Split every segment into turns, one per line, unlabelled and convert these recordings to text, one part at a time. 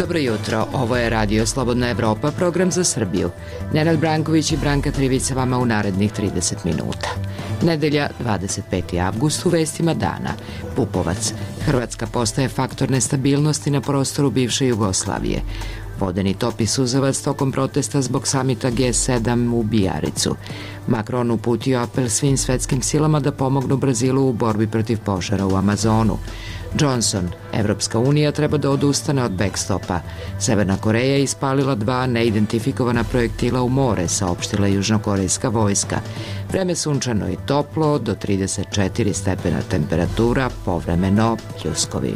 Dobro jutro, ovo je Radio Slobodna Evropa, program za Srbiju. Nenad Branković i Branka Trivica vama u narednih 30 minuta. Nedelja, 25. avgust, u vestima dana. Pupovac. Hrvatska postaje faktor nestabilnosti na prostoru bivše Jugoslavije. Vodeni topi suzavac tokom protesta zbog samita G7 u Bijaricu. Macron uputio apel svim svetskim silama da pomognu Brazilu u borbi protiv požara u Amazonu. Johnson, Evropska unija treba da odustane od backstopa. Severna Koreja je ispalila 2 neidentifikovana projektila u more, saopštila južnokorejska vojska. Vreme sunčano i toplo, do 34 stepena temperatura, povremeno pljuskovi.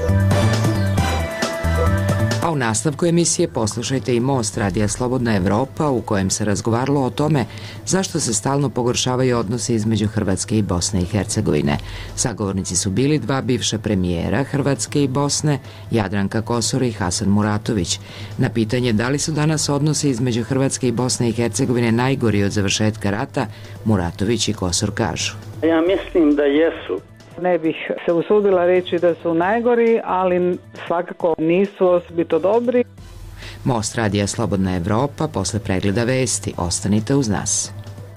A u nastavku emisije poslušajte i Most Radija Slobodna Evropa, u kojem se razgovaralo o tome zašto se stalno pogoršavaju odnosi između Hrvatske i Bosne i Hercegovine. Sagovornici su bili 2 bivša premijera Hrvatske i Bosne, Jadranka Kosor i Hasan Muratović. Na pitanje da li su danas odnosi između Hrvatske i Bosne i Hercegovine najgori od završetka rata, Muratović i Kosor kažu:
Ja mislim da jesu.
Ne bih se usudila reći da su najgori, ali svakako nisu osobito dobri.
Most Radija Slobodna Evropa posle pregleda vesti. Ostanite uz nas.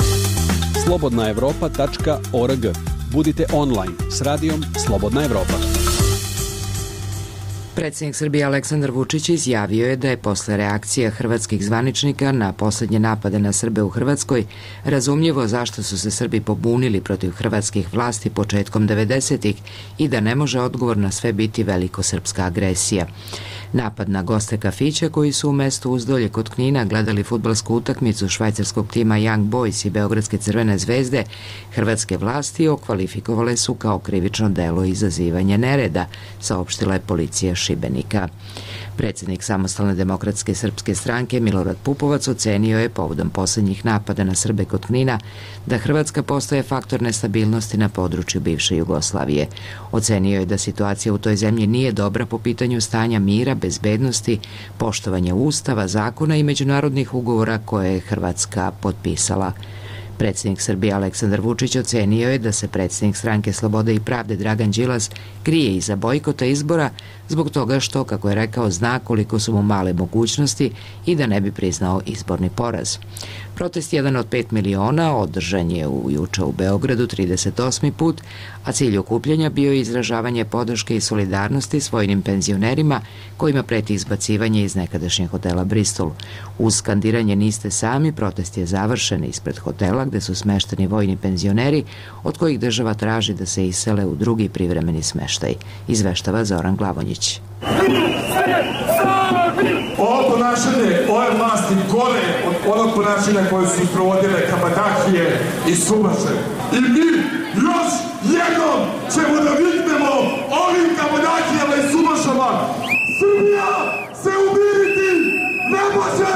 slobodnaevropa.org. Budite online s radijom Slobodna Evropa.
Predsjednik Srbije Aleksandar Vučić izjavio je da je posle reakcija hrvatskih zvaničnika na poslednje napade na Srbe u Hrvatskoj razumljivo zašto su se Srbi pobunili protiv hrvatskih vlasti početkom 90-ih i da ne može odgovor na sve biti velikosrpska agresija. Napad na goste kafića koji su u mestu Uzdolje kod Knina gledali fudbalsku utakmicu švajcarskog tima Young Boys i Beogradske Crvene zvezde, hrvatske vlasti okvalifikovale su kao krivično delo izazivanja nereda, saopštila je policija Šibenika. Predsjednik Samostalne demokratske srpske stranke Milorad Pupovac ocenio je povodom poslednjih napada na Srbe kod Knina da Hrvatska postaje faktor nestabilnosti na području bivše Jugoslavije. Ocenio je da situacija u toj zemlji nije dobra po pitanju stanja mira, bezbednosti, poštovanja ustava, zakona i međunarodnih ugovora koje je Hrvatska potpisala. Predsjednik Srbije Aleksandar Vučić ocenio je da se predsjednik Stranke Slobode i pravde Dragan Đilas krije iza bojkota izbora zbog toga što, kako je rekao, zna koliko su mu male mogućnosti i da ne bi priznao izborni poraz. Protest 1 od 5 miliona održan je juče u Beogradu 38. put, a cilj okupljanja bio je izražavanje podrške i solidarnosti s vojnim penzionerima kojima preti izbacivanje iz nekadašnjeg hotela Bristol. Uz skandiranje "Niste sami", protest je završen ispred hotela gde su smešteni vojni penzioneri od kojih država traži da se isele u drugi privremeni smeštaj. Izveštava Zoran Glavonjić.
Ovo ponašanje ove vlasti gore od onog ponašanja koje su provodile Kabadahije i Subaše. I mi još jednom ćemo da viknemo ovim Kabadahijama i Subašama: Srbija se umiriti ne može!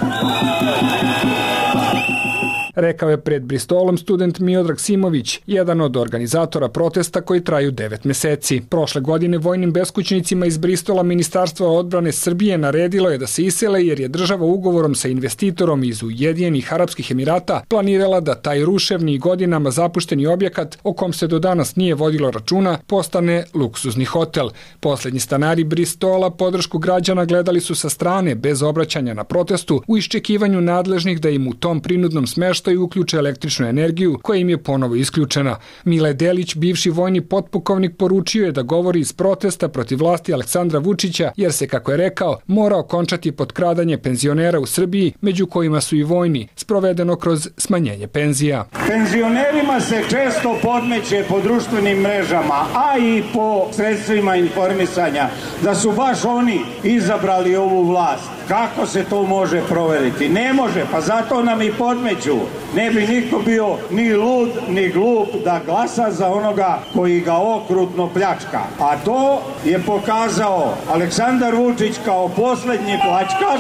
Rekao je pred Bristolom student Miodrag Simović, jedan od organizatora protesta koji traju 9 meseci. Prošle godine vojnim beskućnicima iz Bristola Ministarstvo odbrane Srbije naredilo je da se isele jer je država ugovorom sa investitorom iz Ujedinjenih Arapskih Emirata planirala da taj ruševni i godinama zapušteni objekat, o kom se do danas nije vodilo računa, postane luksuzni hotel. Poslednji stanari Bristola podršku građana gledali su sa strane bez obraćanja na protestu u iščekivanju nadležnih da im u tom prinudnom smeštaju i uključe električnu energiju koja im je ponovo isključena. Mile Delić, bivši vojni potpukovnik, poručio je da govori iz protesta protiv vlasti Aleksandra Vučića jer se, kako je rekao, mora okončati potkradanje penzionera u Srbiji, među kojima su i vojni, sprovedeno kroz smanjenje penzija.
Penzionerima se često podmeće po društvenim mrežama, a i po sredstvima informisanja, da su baš oni izabrali ovu vlast. Kako se to može proveriti? Ne može, pa zato nam i podmeću. Ne bi niko bio ni lud, ni glup da glasa za onoga koji ga okrutno pljačka. A to je pokazao Aleksandar Vučić kao poslednji pljačkaš.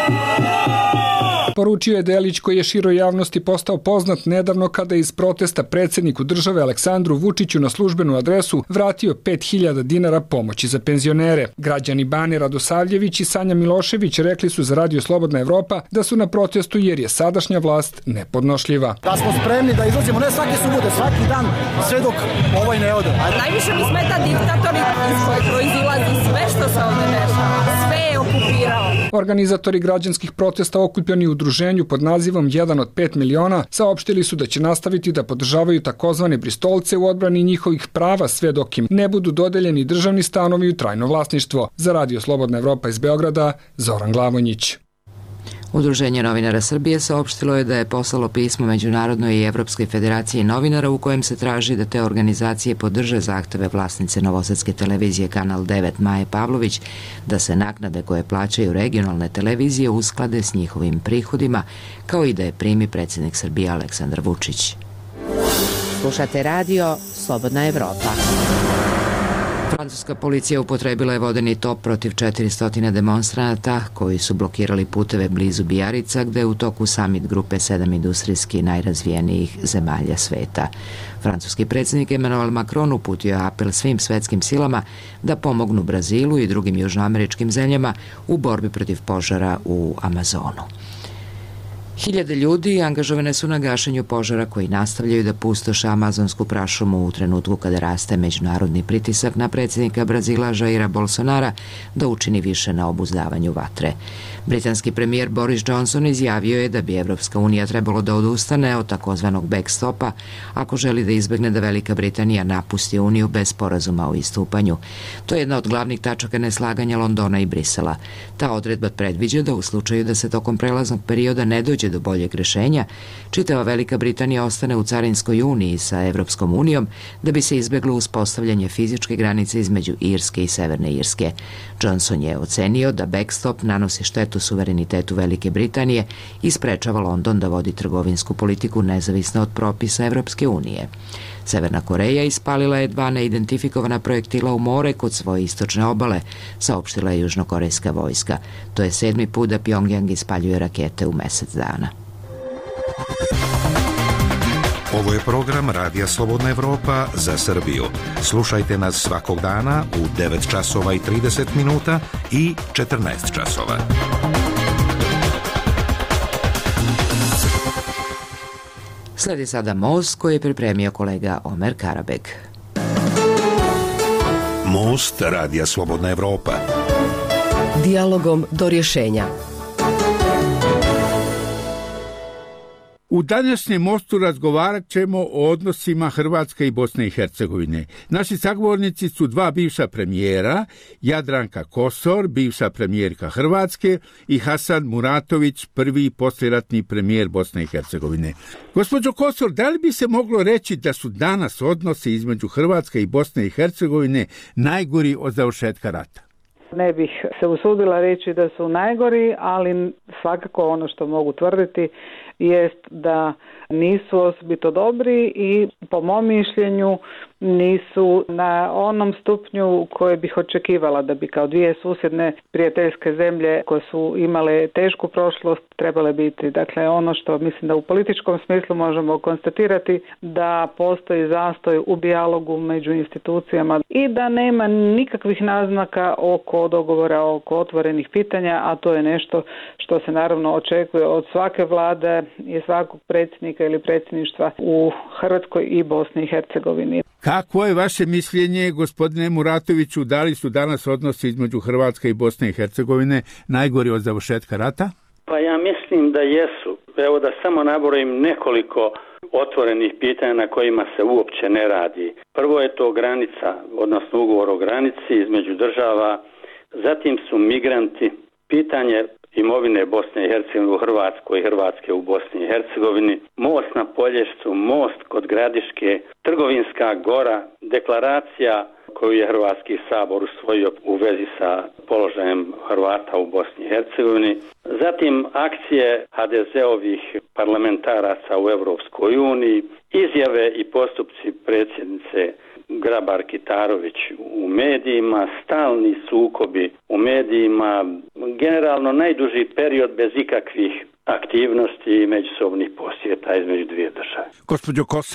Poručio je Delić, koji je široj javnosti postao poznat nedavno kada je iz protesta predsjedniku države Aleksandru Vučiću na službenu adresu vratio 5.000 dinara pomoći za penzionere. Građani Bane Radosavljević i Sanja Milošević rekli su za Radio Slobodna Evropa da su na protestu jer je sadašnja vlast nepodnošljiva.
Da smo spremni da izlazimo ne svake subote, svaki dan, sve dok ovaj ne ode.
A najviše mi smeta diktatori iz koje proizilazi sve što se ovdje dešava. Sve je
Organizatori građanskih protesta okupljeni u udruženju pod nazivom 1 od 5 miliona saopštili su da će nastaviti da podržavaju takozvane Bristolce u odbrani njihovih prava sve dok im ne budu dodeljeni državni stanovi u trajno vlasništvo. Za Radio Slobodna Evropa iz Beograda, Zoran Glavonjić.
Udruženje novinara Srbije saopštilo je da je poslalo pismo Međunarodnoj i Evropskoj federaciji novinara u kojem se traži da te organizacije podrže zahteve vlasnice novosadske televizije Kanal 9 Maje Pavlović da se naknade koje plaćaju regionalne televizije usklade s njihovim prihodima, kao i da je primi predsjednik Srbije Aleksandar Vučić.
Slušate radio Slobodna Evropa.
Francuska policija upotrebila je vodeni top protiv 400 demonstranata koji su blokirali puteve blizu Bijarica, gde je u toku samit grupe 7 industrijski najrazvijenijih zemalja sveta. Francuski predsjednik Emmanuel Macron uputio je apel svim svetskim silama da pomognu Brazilu i drugim južnoameričkim zemljama u borbi protiv požara u Amazonu. Hiljade ljudi angažovane su na gašenju požara koji nastavljaju da pustoše amazonsku prašumu u trenutku kada raste međunarodni pritisak na predsjednika Brazila Jaira Bolsonara da učini više na obuzdavanju vatre. Britanski premijer Boris Johnson izjavio je da bi Evropska unija trebalo da odustane od takozvanog backstopa ako želi da izbegne da Velika Britanija napusti uniju bez sporazuma o istupanju. To je jedna od glavnih tačaka neslaganja Londona i Brisela. Ta odredba predviđa da u slučaju da se tokom prelaznog perioda ne dođe do boljeg rešenja, čitava Velika Britanija ostane u carinskoj uniji sa Evropskom unijom da bi se izbeglo uspostavljanje fizičke granice između Irske i Severne Irske. Johnson je ocenio da backstop nanosi štetu suverenitetu Velike Britanije i sprečava London da vodi trgovinsku politiku nezavisno od propisa Evropske unije. Severna Koreja ispalila je 2 neidentifikovana projektila u more kod svoje istočne obale, saopštila je južnokorejska vojska. To je 7. put da Pjongjang ispaljuje rakete u mesec dana.
Ovo je program Radija Slobodna Evropa za Srbiju. Slušajte nas svakog dana u 9 časova i 30 minuta i 14 časova.
Sledi sada Most koji je pripremio kolega Omer Karabeg.
Most Radija Slobodna Evropa.
Dijalogom do rješenja.
U današnjem Mostu razgovarat ćemo o odnosima Hrvatske i Bosne i Hercegovine. Naši sagovornici su 2 bivša premijera, Jadranka Kosor, bivša premijerka Hrvatske, i Hasan Muratović, prvi poslijeratni premijer Bosne i Hercegovine. Gospođo Kosor, da li bi se moglo reći da su danas odnosi između Hrvatske i Bosne i Hercegovine najgori od završetka rata?
Ne bih se usudila reći da su najgori, ali svakako ono što mogu tvrditi jest da nisu osobito dobri i po mom mišljenju nisu na onom stupnju koje bih očekivala da bi kao 2 susjedne prijateljske zemlje koje su imale tešku prošlost trebale biti. Dakle, ono što mislim da u političkom smislu možemo konstatirati da postoji zastoj u dijalogu među institucijama i da nema nikakvih naznaka oko dogovora, oko otvorenih pitanja, a to je nešto što se naravno očekuje od svake vlade i svakog predsjednika ili predsjedništva u Hrvatskoj i Bosni i Hercegovini.
Kako je vaše mišljenje, gospodine Muratoviću, da li su danas odnosi između Hrvatske i Bosne i Hercegovine najgori od završetka rata?
Pa ja mislim da jesu. Evo da samo nabrojim nekoliko otvorenih pitanja na kojima se uopće ne radi. Prvo je to granica, odnosno ugovor o granici između država, zatim su migranti, pitanje imovine Bosne i Hercegovine u Hrvatskoj i Hrvatske u Bosni i Hercegovini, most na Polješcu, most kod Gradiške, Trgovinska gora, deklaracija koju je Hrvatski sabor usvojio u vezi sa položajem Hrvata u Bosni i Hercegovini, zatim akcije HDZ-ovih parlamentaraca u Europskoj uniji, izjave i postupci predsjednice Grabar-Kitarović u medijima, stalni sukobi u medijima, generalno najduži period bez ikakvih aktivnosti i međusobnih posjeta između 2 države.
Gospođo Kosor?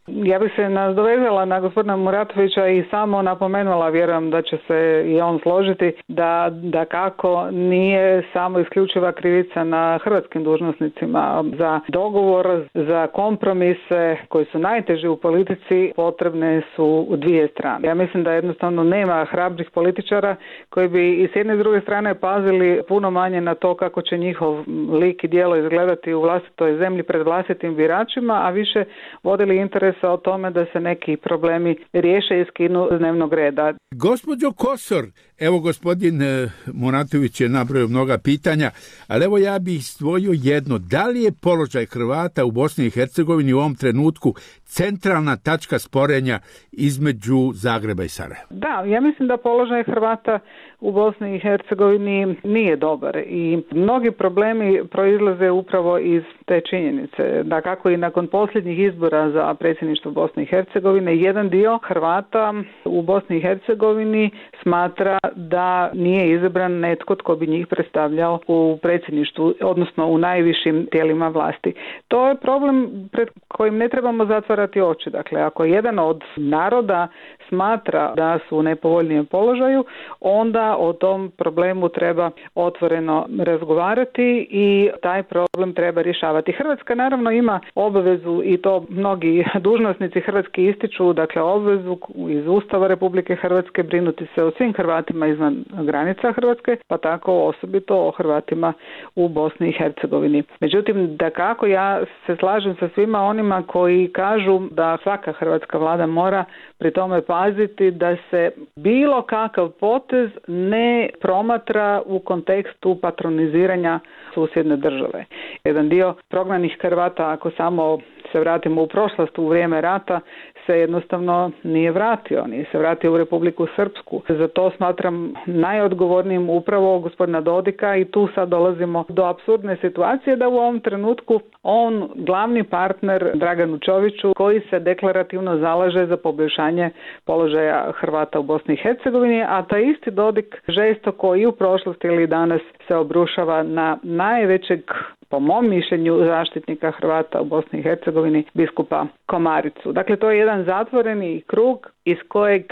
Ja bih se nadovezala na gospodina Muratovića i samo napomenula, vjerujem da će se i on složiti, da kako nije samo isključiva krivica na hrvatskim dužnosnicima. Za dogovor, za kompromise koji su najteži u politici potrebne su dvije strane. Ja mislim da jednostavno nema hrabrih političara koji bi i s jedne i s druge strane pazili puno manje na to kako će njihov lik i djelo izgledati u vlastitoj zemlji pred vlastitim biračima, a više vodili interesa o tome da se neki problemi riješe i skinu s dnevnog reda.
Gospođo Kosor, evo gospodin Muratović je nabrojao mnoga pitanja, ali evo ja bih izdvojio jedno. Da li je položaj Hrvata u Bosni i Hercegovini u ovom trenutku centralna tačka sporenja između Zagreba i Sarajeva?
Da, ja mislim da položaj Hrvata u Bosni i Hercegovini nije dobar i mnogi problemi proizlaze upravo iz te činjenice. Da kako i nakon posljednjih izbora za predsjedništvo Bosne i Hercegovine, jedan dio Hrvata u Bosni i Hercegovini smatra da nije izabran netko tko bi njih predstavljao u predsjedništvu, odnosno u najvišim tijelima vlasti. To je problem pred kojim ne trebamo zatvarati oči. Dakle, ako jedan od naroda smatra da su u nepovoljnijem položaju, onda o tom problemu treba otvoreno razgovarati i taj problem treba rješavati. Hrvatska naravno ima obvezu, i to mnogi dužnosnici hrvatski ističu, dakle obvezu iz Ustava Republike Hrvatske brinuti se o svim Hrvatima izvan granica Hrvatske, pa tako osobito o Hrvatima u Bosni i Hercegovini. Međutim, dakako ja se slažem sa svima onima koji kažu da svaka hrvatska vlada mora pri tome paziti da se bilo kakav potez ne promatra u kontekstu patroniziranja susjedne države. Jedan dio prognanih Hrvata, ako samo se vratimo u prošlost u vrijeme rata, se jednostavno nije se vratio u Republiku Srpsku. Zato smatram najodgovornijim upravo gospodina Dodika i tu sad dolazimo do apsurdne situacije da u ovom trenutku on glavni partner Draganu Čoviću koji se deklarativno zalaže za poboljšanje položaja Hrvata u Bosni i Hercegovini, a taj isti Dodik žestoko i u prošlosti ili danas se obrušava na najvećeg, po mom mišljenju, zaštitnika Hrvata u Bosni i Hercegovini, biskupa Komaricu. Dakle, to je jedan zatvoreni krug iz kojeg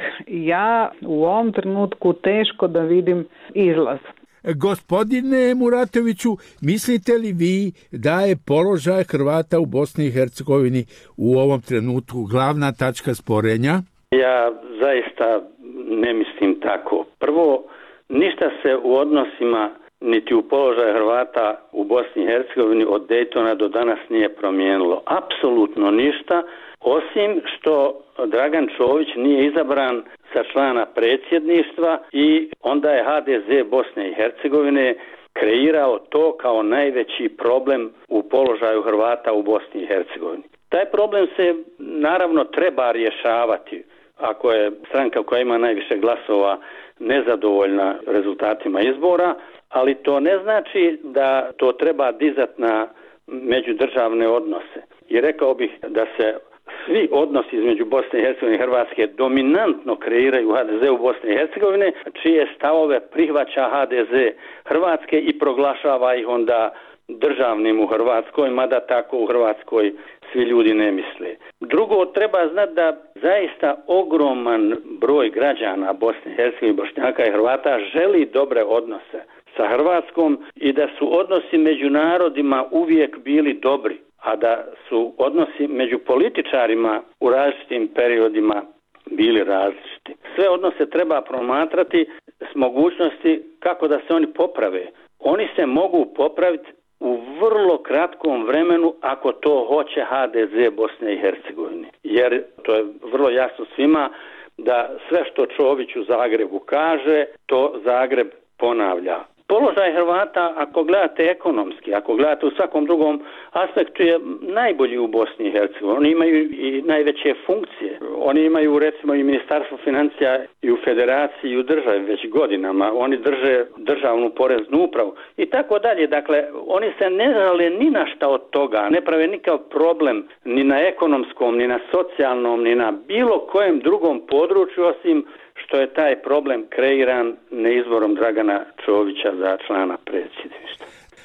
ja u ovom trenutku teško da vidim izlaz.
Gospodine Muratoviću, mislite li vi da je položaj Hrvata u Bosni i Hercegovini u ovom trenutku glavna tačka sporenja?
Ja zaista ne mislim tako. Prvo, ništa se u odnosima niti u položaju Hrvata u Bosni i Hercegovini od Daytona do danas nije promijenilo. Apsolutno ništa, osim što Dragan Čović nije izabran sa člana predsjedništva i onda je HDZ Bosne i Hercegovine kreirao to kao najveći problem u položaju Hrvata u Bosni i Hercegovini. Taj problem se naravno treba rješavati. Ako je stranka koja ima najviše glasova nezadovoljna rezultatima izbora, ali to ne znači da to treba dizati na međudržavne odnose. I rekao bih da se svi odnosi između Bosne i Hercegovine i Hrvatske dominantno kreiraju u HDZ u Bosni i Hercegovine, čije stavove prihvaća HDZ Hrvatske i proglašava ih onda državnim u Hrvatskoj, mada tako u Hrvatskoj svi ljudi ne misle. Drugo, treba znati da zaista ogroman broj građana Bosne i Hercegovine, Bošnjaka i Hrvata želi dobre odnose sa Hrvatskom i da su odnosi među narodima uvijek bili dobri, a da su odnosi među političarima u različitim periodima bili različiti. Sve odnose treba promatrati s mogućnosti kako da se oni poprave. Oni se mogu popraviti u vrlo kratkom vremenu ako to hoće HDZ Bosne i Hercegovine. Jer to je vrlo jasno svima da sve što Čović u Zagrebu kaže, to Zagreb ponavlja. Položaj Hrvata, ako gledate ekonomski, ako gledate u svakom drugom aspektu, je najbolji u Bosni i Hercegovini. Oni imaju i najveće funkcije. Oni imaju recimo i Ministarstvo financija i u federaciji i u državi već godinama. Oni drže državnu poreznu upravu i tako dalje. Dakle, oni se ne žale ni na šta od toga, ne prave nikakav problem ni na ekonomskom, ni na socijalnom, ni na bilo kojem drugom području, osim što je taj problem kreiran neizborom Dragana Čovića za člana predsjedništva.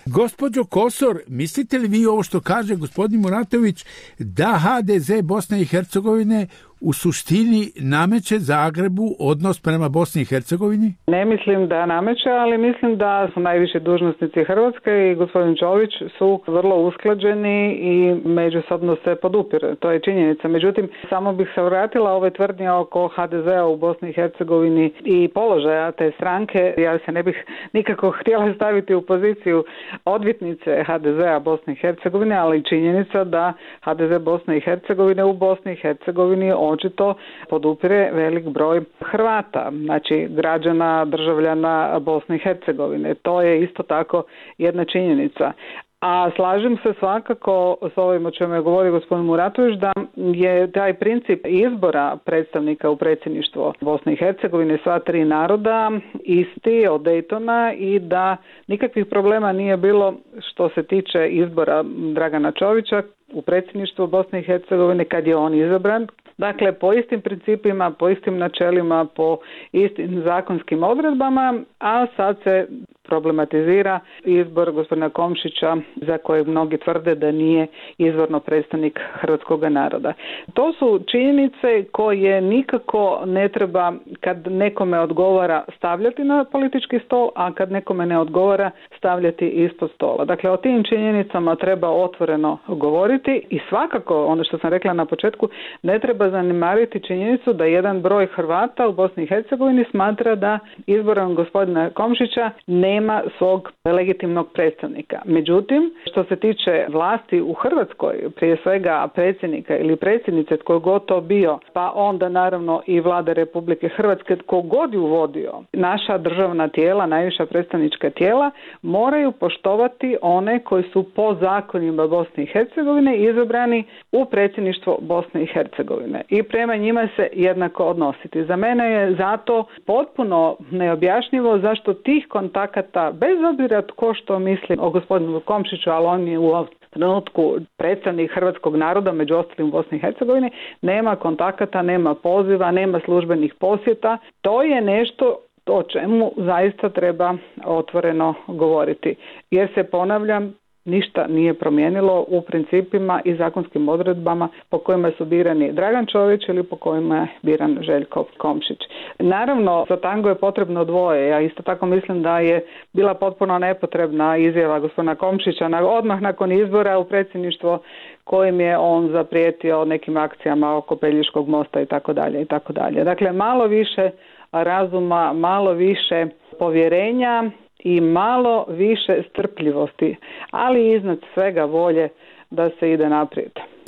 Gospođo Kosor, mislite li vi ovo što kaže gospodin Muratović da HDZ Bosne i Hercegovine u suštini nameće Zagrebu odnos prema Bosni i Hercegovini?
Ne mislim da nameće, ali mislim da su najviši dužnosnici Hrvatske i gospodin Čović su vrlo usklađeni i međusobno se podupiru. To je činjenica. Međutim, samo bih se vratila ove tvrdnje oko HDZ-a u Bosni i Hercegovini i položaja te stranke. Ja se ne bih nikako htjela staviti u poziciju odvjetnice HDZ-a Bosne i Hercegovine, ali činjenica da HDZ Bosne i Hercegovine u Bosni i Hercegovini očito podupire velik broj Hrvata, znači građana, državljana Bosne i Hercegovine. To je isto tako jedna činjenica. A slažem se svakako s ovim o čemu je govorio gospodin Muratović da je taj princip izbora predstavnika u predsjedništvo Bosne i Hercegovine sva tri naroda isti od Daytona i da nikakvih problema nije bilo što se tiče izbora Dragana Čovića u predsjedništvu Bosne i Hercegovine kad je on izabran. Dakle, po istim principima, po istim načelima, po istim zakonskim odredbama, a sad se problematizira izbor gospodina Komšića za kojeg mnogi tvrde da nije izvorno predstavnik hrvatskog naroda. To su činjenice koje nikako ne treba kad nekome odgovara stavljati na politički stol, a kad nekome ne odgovara stavljati ispod stola. Dakle, o tim činjenicama treba otvoreno govoriti i svakako, ono što sam rekla na početku, ne treba zanemariti činjenicu da jedan broj Hrvata u Bosni i Hercegovini smatra da izborom gospodina Komšića nema svog legitimnog predstavnika. Međutim, što se tiče vlasti u Hrvatskoj, prije svega predsjednika ili predsjednice, tko god to bio, pa onda naravno i Vlada Republike Hrvatske, tko god ju vodio, naša državna tijela, najviša predstavnička tijela, moraju poštovati one koji su po zakonima Bosne i Hercegovine izabrani u predsjedništvo Bosne i Hercegovine i prema njima se jednako odnositi. Za mene je zato potpuno neobjašnjivo zašto tih kontakata, bez obzira tko što misli o gospodinu Komšiću, ali on je u ovom trenutku predstavnik hrvatskog naroda, među ostalim u Bosni i Hercegovini, nema kontakata, nema poziva, nema službenih posjeta. To je nešto o čemu zaista treba otvoreno govoriti. Jer se, ponavljam, ništa nije promijenilo u principima i zakonskim odredbama po kojima su birani Dragan Čović ili po kojima je biran Željko Komšić. Naravno, za tango je potrebno dvoje. Ja isto tako mislim da je bila potpuno nepotrebna izjava gospodina Komšića odmah nakon izbora u predsjedništvo kojim je on zaprijetio nekim akcijama oko Pelješkog mosta i tako dalje i tako dalje. Dakle, malo više razuma, malo više povjerenja i malo više strpljivosti, ali iznad svega volje da se ide naprijed.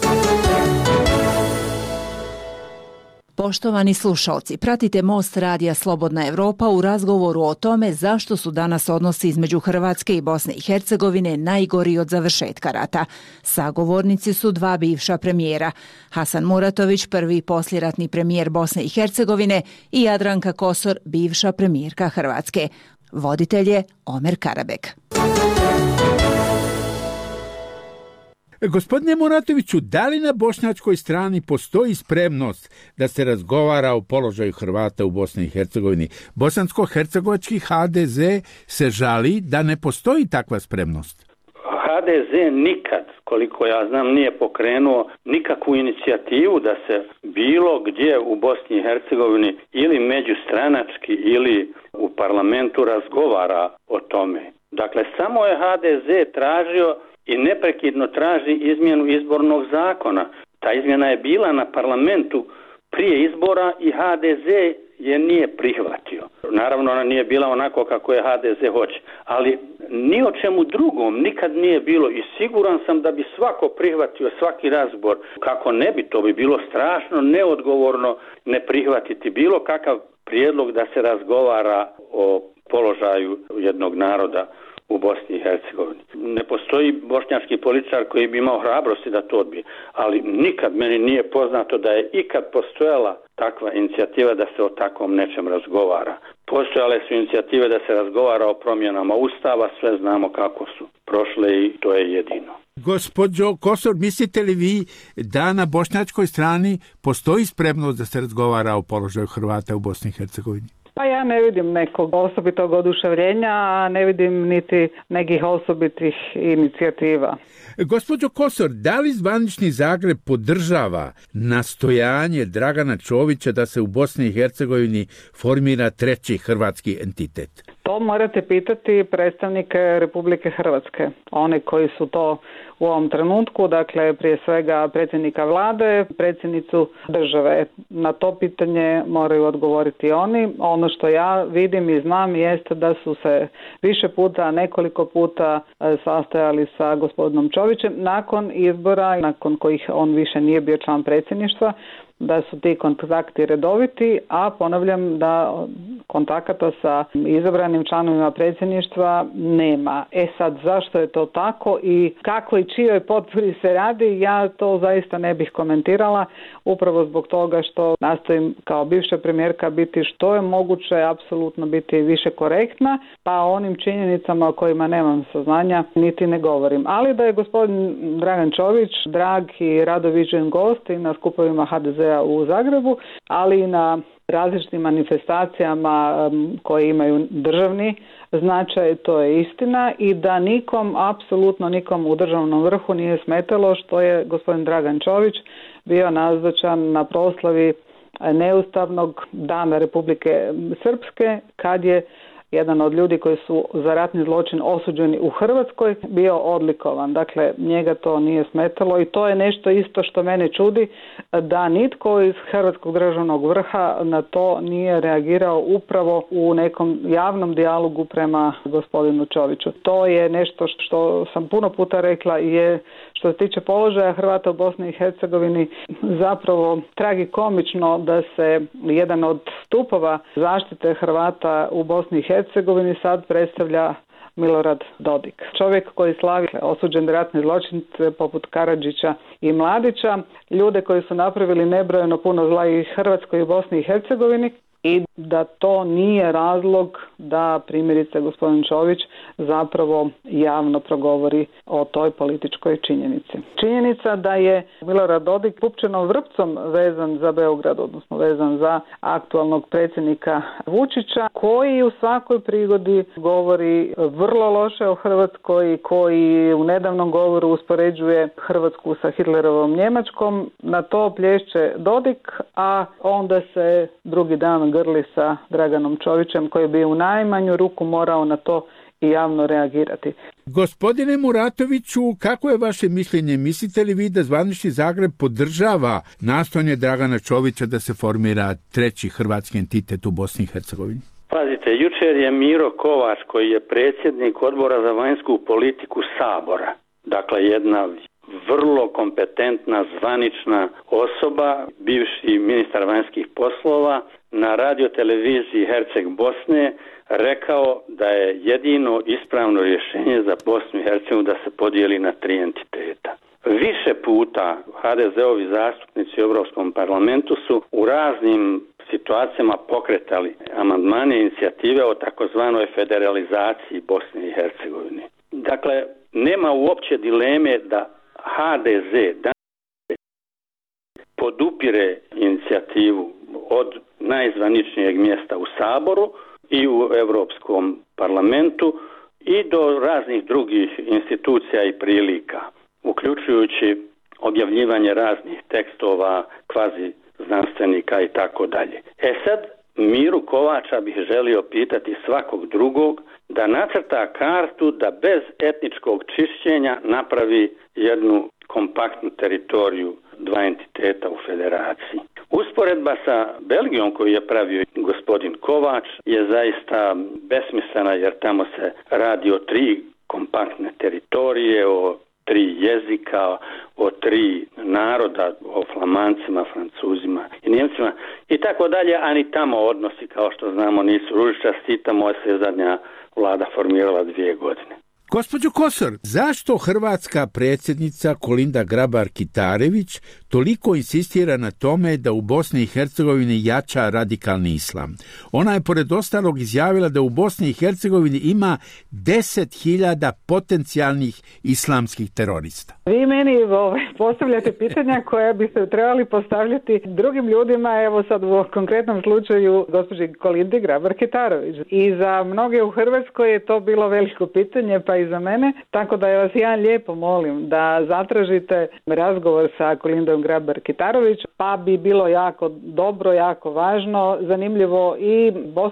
Poštovani slušalci, pratite Most radija Slobodna Evropa u razgovoru o tome zašto su danas odnosi između Hrvatske i Bosne i Hercegovine najgori od završetka rata. Sagovornici su dva bivša premijera, Hasan Muratović, prvi poslijeratni premijer Bosne i Hercegovine, i Jadranka Kosor, bivša premijerka Hrvatske. Voditelj je Omer Karabek.
Gospodine Muratoviću, da li na bošnjačkoj strani postoji spremnost da se razgovara o položaju Hrvata u Bosni i Hercegovini? Bosansko-hercegovački HDZ se žali da ne postoji takva spremnost.
HDZ nikad, koliko ja znam, nije pokrenuo nikakvu inicijativu da se bilo gdje u Bosni i Hercegovini ili međustranački ili u parlamentu razgovara o tome. Dakle, samo je HDZ tražio i neprekidno traži izmjenu izbornog zakona. Ta izmjena je bila na parlamentu prije izbora i HDZ je nije prihvatio. Naravno, ona nije bila onako kako je HDZ hoće, ali ni o čemu drugom nikad nije bilo i siguran sam da bi svako prihvatio svaki razgovor. Kako ne bi, to bi bilo strašno neodgovorno ne prihvatiti bilo kakav prijedlog da se razgovara o položaju jednog naroda u Bosni i Hercegovini. Ne postoji bošnjački političar koji bi imao hrabrosti da to odbije, ali nikad meni nije poznato da je ikad postojala takva inicijativa da se o takvom nečem razgovara. Postojale su inicijative da se razgovara o promjenama Ustava, sve znamo kako su prošle i to je jedino.
Gospođo Kosor, mislite li vi da na bošnjačkoj strani postoji spremnost da se razgovara o položaju Hrvata u Bosni i Hercegovini?
Pa ja ne vidim nekog osobitog oduševljenja, a ne vidim niti nekih osobitih inicijativa.
Gospođo Kosor, da li zvanični Zagreb podržava nastojanje Dragana Čovića da se u Bosni i Hercegovini formira treći hrvatski entitet?
To morate pitati predstavnike Republike Hrvatske, oni koji su to u ovom trenutku, dakle prije svega predsjednika vlade, predsjednicu države. Na to pitanje moraju odgovoriti oni. Ono što ja vidim i znam jeste da su se više puta, nekoliko puta sastajali sa gospodinom Čovićem nakon izbora, nakon kojih on više nije bio član predsjedništva, da su ti kontakti redoviti, a ponavljam da kontakata sa izabranim članovima predsjedništva nema. Sad, zašto je to tako i kako i čijoj potpori se radi, ja to zaista ne bih komentirala, upravo zbog toga što nastojim kao bivša premijerka biti što je moguće, apsolutno biti više korektna, pa onim činjenicama o kojima nemam saznanja niti ne govorim. Ali da je gospodin Dragan Čović drag i rado viđen gost i na skupovima HDZ-a u Zagrebu, ali i na različitim manifestacijama koje imaju državni značaj, to je istina, i da nikom, apsolutno nikom u državnom vrhu nije smetalo što je gospodin Dragan Čović bio nazočan na proslavi neustavnog dana Republike Srpske, kad je jedan od ljudi koji su za ratni zločin osuđeni u Hrvatskoj bio odlikovan. Dakle, njega to nije smetalo i to je nešto isto što mene čudi, da nitko iz Hrvatskog državnog vrha na to nije reagirao upravo u nekom javnom dijalogu prema gospodinu Čoviću. To je nešto što sam puno puta rekla, je što se tiče položaja Hrvata u Bosni i Hercegovini zapravo tragikomično da se jedan od stupova zaštite Hrvata u Bosni i Hercegovini sad predstavlja Milorad Dodik. Čovjek koji slavi osuđen ratni zločince poput Karadžića i Mladića, ljude koji su napravili nebrojeno puno zla i Hrvatskoj i Bosni i Hercegovini, i da to nije razlog da primjerice gospodin Čović zapravo javno progovori o toj političkoj činjenici. Činjenica da je Milorad Dodik pupčanom vrpcom vezan za Beograd, odnosno vezan za aktualnog predsjednika Vučića, koji u svakoj prigodi govori vrlo loše o Hrvatskoj, koji u nedavnom govoru uspoređuje Hrvatsku sa Hitlerovom Njemačkom, na to plješće Dodik, a onda se drugi dan grli sa Draganom Čovićem, koji bi u najmanju ruku morao na to i javno reagirati.
Gospodine Muratoviću, kako je vaše mišljenje? Mislite li vi da zvanični Zagreb podržava nastojanje Dragana Čovića da se formira treći hrvatski entitet u Bosni i Hercegovini?
Pazite, jučer je Miro Kovač, koji je predsjednik Odbora za vanjsku politiku Sabora, dakle jedna vrlo kompetentna, zvanična osoba, bivši ministar vanjskih poslova, na radioteleviziji Herceg Bosne rekao da je jedino ispravno rješenje za Bosnu i Hercegovinu da se podijeli na 3 entiteta. Više puta HDZ-ovi zastupnici u Europskom parlamentu su u raznim situacijama pokretali amandmane i inicijative o takozvanoj federalizaciji Bosne i Hercegovine. Dakle, nema uopće dileme da HDZ podupire inicijativu od najzvaničnijeg mjesta u Saboru i u Europskom parlamentu i do raznih drugih institucija i prilika, uključujući objavljivanje raznih tekstova, kvazi znanstvenika i tako dalje. Sad, Miru Kovača bih želio pitati svakog drugog da nacrta kartu da bez etničkog čišćenja napravi jednu kompaktnu teritoriju 2 entiteta u federaciji. Usporedba sa Belgijom koju je pravio gospodin Kovač je zaista besmislena, jer tamo se radi o 3 kompaktne teritorije, o 3 jezika, o 3 naroda, o Flamancima, Francuzima i Njemcima i tako dalje, a ni tamo odnosi, kao što znamo, nisu ružičasti. Tamo se zadnja vlada formirala 2 godine.
Gospođo Kosor, zašto hrvatska predsjednica Kolinda Grabar-Kitarović toliko insistira na tome da u Bosni i Hercegovini jača radikalni islam? Ona je pored ostalog izjavila da u Bosni i Hercegovini ima 10.000 potencijalnih islamskih terorista.
Vi meni postavljate pitanja koja biste trebali postavljati drugim ljudima, evo sad u konkretnom slučaju gospođi Kolindi Grabar-Kitarović. I za mnoge u Hrvatskoj je to bilo veliko pitanje, pa i za mene, tako da vas ja lijepo molim da zatražite razgovor sa Kolindom Grabar-Kitarović, pa bi bilo jako dobro, jako važno, zanimljivo i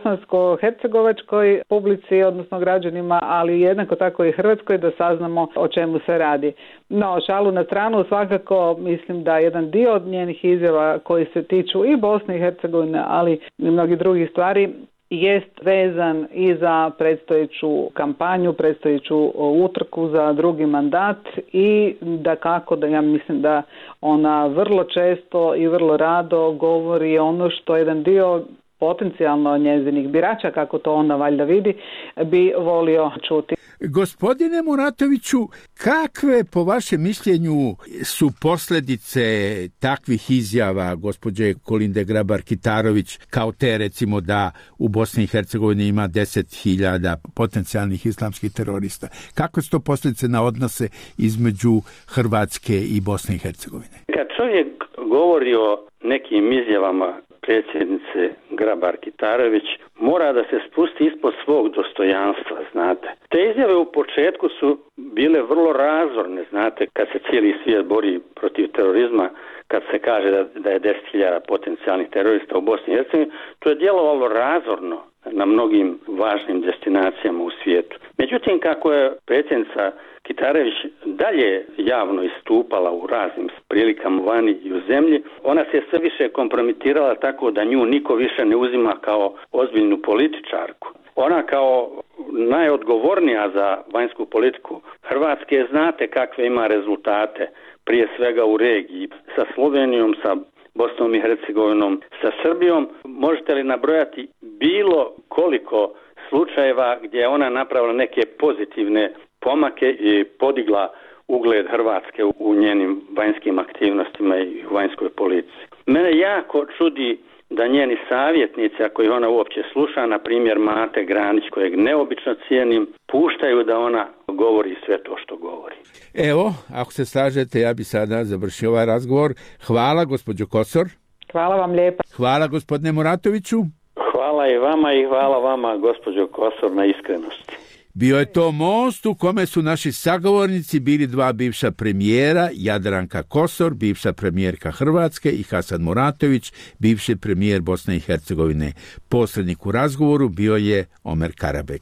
bosansko-hercegovačkoj publici, odnosno građanima, ali jednako tako i Hrvatskoj, da saznamo o čemu se radi. No, šalu na stranu, svakako mislim da jedan dio od njenih izjava koji se tiču i Bosne i Hercegovine, ali i mnogih drugih stvari, jest vezan i za predstojeću kampanju, predstojeću utrku za drugi mandat i da ja mislim da ona vrlo često i vrlo rado govori ono što jedan dio potencijalno njezinih birača, kako to ona valjda vidi, bi volio čuti.
Gospodine Muratoviću, kakve po vašem mišljenju su posljedice takvih izjava gospođe Kolinde Grabar-Kitarović, kao te recimo da u Bosni i Hercegovini ima 10.000 potencijalnih islamskih terorista? Kakve su to posljedice na odnose između Hrvatske i Bosne i Hercegovine?
Kad čovjek govori o nekim izjavama predsjednice Grabar-Kitarović, mora da se spusti ispod svog dostojanstva, znate. Te izjave u početku su bile vrlo razorne, znate, kad se cijeli svijet bori protiv terorizma, kad se kaže da je 10.000 potencijalnih terorista u Bosni i Hercegovini, to je djelovalo razorno na mnogim važnim destinacijama u svijetu. Međutim, kako je predsjednica Kitarović dalje javno istupala u raznim prilikama vani i u zemlji, ona se sve više kompromitirala tako da nju niko više ne uzima kao ozbiljnu političarku. Ona kao najodgovornija za vanjsku politiku Hrvatske, znate kakve ima rezultate, prije svega u regiji, sa Slovenijom, sa Bosnom i Hercegovinom, sa Srbijom. Možete li nabrojati bilo koliko slučajeva gdje je ona napravila neke pozitivne pomake i podigla ugled Hrvatske u njenim vanjskim aktivnostima i u vanjskoj politici? Mene jako čudi da njeni savjetnici, ako ih ona uopće sluša, na primjer Mate Granić, kojeg neobično cijenim, puštaju da ona govori sve to što govori.
Evo, ako se slažete, ja bi sada završio ovaj razgovor. Hvala, gospođo Kosor.
Hvala vam lijepa.
Hvala, gospodine Muratoviću.
Hvala i vama i hvala vama, gospođo Kosor, na iskrenosti.
Bio je to most u kome su naši sagovornici bili dva bivša premijera, Jadranka Kosor, bivša premijerka Hrvatske, i Hasan Muratović, bivši premijer Bosne i Hercegovine. Posrednik u razgovoru bio je Omer Karabek.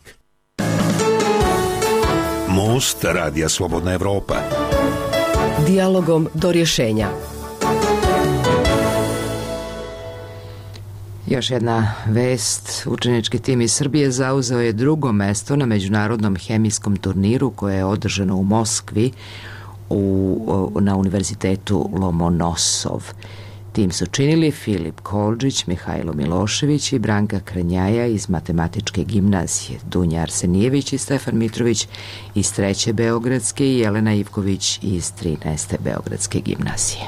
Most Radija Slobodna Evropa.
Dijalogom do rješenja.
Još jedna vest. Učenički tim iz Srbije zauzeo je drugo mesto na međunarodnom hemijskom turniru koje je održano u Moskvi na univerzitetu Lomonosov. Tim su činili Filip Kolđić, Mihajlo Milošević i Branka Kranjaja iz Matematičke gimnazije, Dunja Arsenijević i Stefan Mitrović iz 3. Beogradske i Jelena Ivković iz 13. Beogradske gimnazije.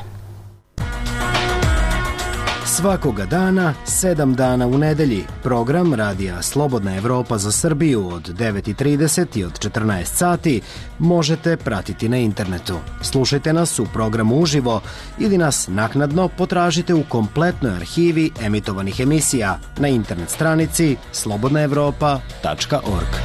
Svakoga dana, 7 dana u nedelji, program Radija Slobodna Evropa za Srbiju od 9:30 i od 14 sati možete pratiti na internetu. Slušajte nas u programu uživo ili nas naknadno potražite u kompletnoj arhivi emitovanih emisija na internet stranici slobodnaevropa.org.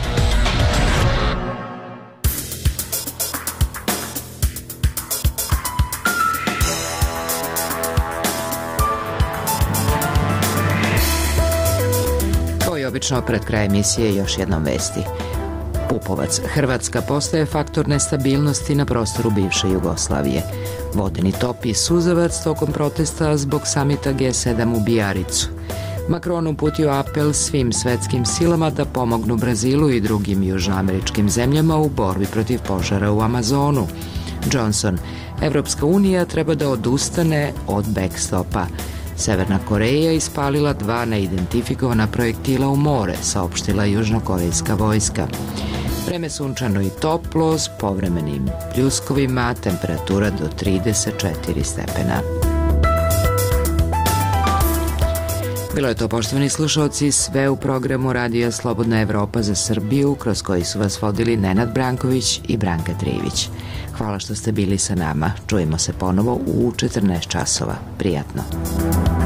Obično pred kraj emisije još jednom vesti. Pupovac. Hrvatska postaje faktor nestabilnosti na prostoru bivše Jugoslavije. Vodeni top i suzavac tokom protesta zbog samita G7 u Bijaricu. Macron uputio apel svim svetskim silama da pomognu Brazilu i drugim južnoameričkim zemljama u borbi protiv požara u Amazonu. Johnson. Evropska unija treba da odustane od backstopa. Severna Koreja ispalila 2 neidentifikovana projektila u more, saopštila južnokorejska vojska. Vreme sunčano i toplo s povremenim pljuskovima, temperatura do 34 stepena. Bilo je to, poštovani slušalci, sve u programu Radija Slobodna Evropa za Srbiju, kroz koji su vas vodili Nenad Branković i Branka Trivić. Hvala što ste bili sa nama. Čujemo se ponovo u 14 časova. Prijatno.